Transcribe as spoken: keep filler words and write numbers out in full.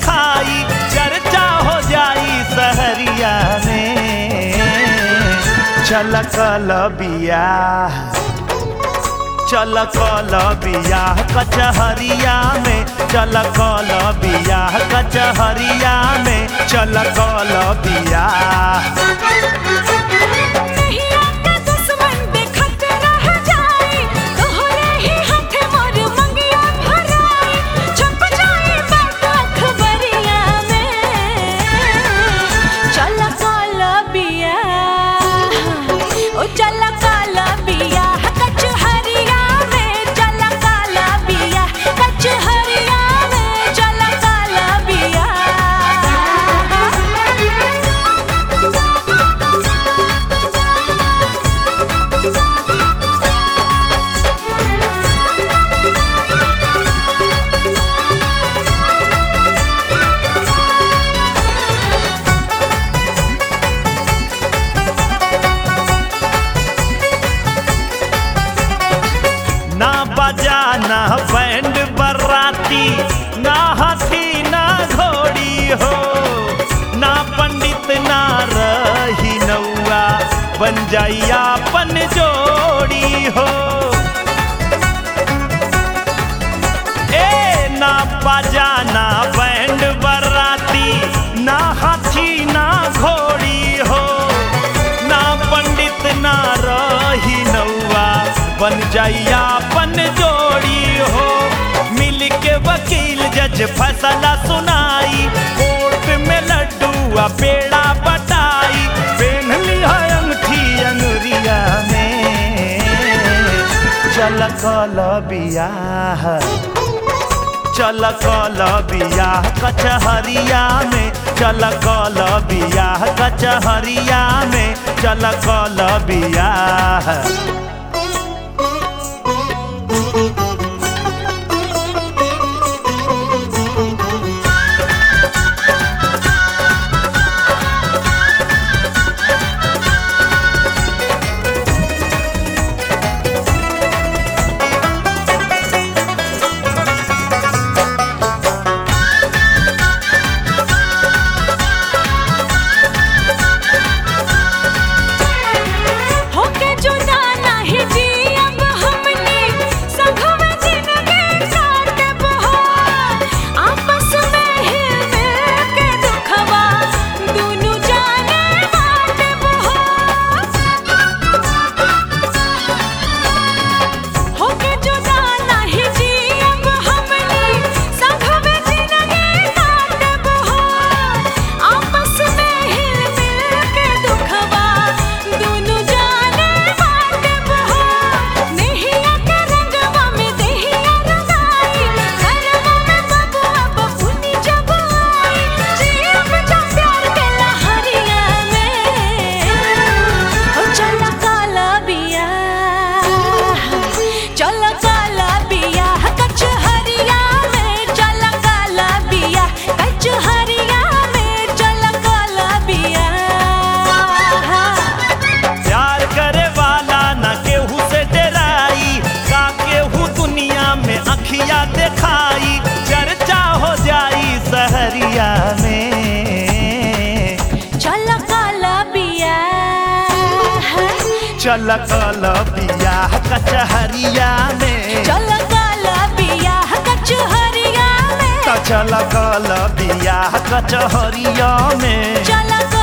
दिखाई चर्चा हो जाई सहरिया में। चल कल बियाह चल कल बियाह कचहरिया में। चल कल बियाह कचहरिया में। चल कल बियाह ना बजा ना बैंड बराती ना हाथी ना घोड़ी हो। ना पंडित ना रही नौआ बन जाई अपन जोड़ी हो। ए ना बजा ना बैंड बराती ना हाथी ना घोड़ी हो। ना पंडित ना रही नौआ बन जाइया अपन जोड़ी हो। मिल के वकील जज फैसला सुनाई कोर्ट में लड्डू पेड़ा बटाई। पहन ली है अंगूठी अंगुरिया में। चल कल बियाह चल कल बियाह कचहरिया में। चल कल बियाह कचहरिया में। चल कल बियाह दिखाई चर्चा हो जाई सहरिया में। चल कल बियाह चल कल बियाह कचहरिया में। चल कल बियाह कचहरिया में। चल कल बियाह कचहरिया में। चल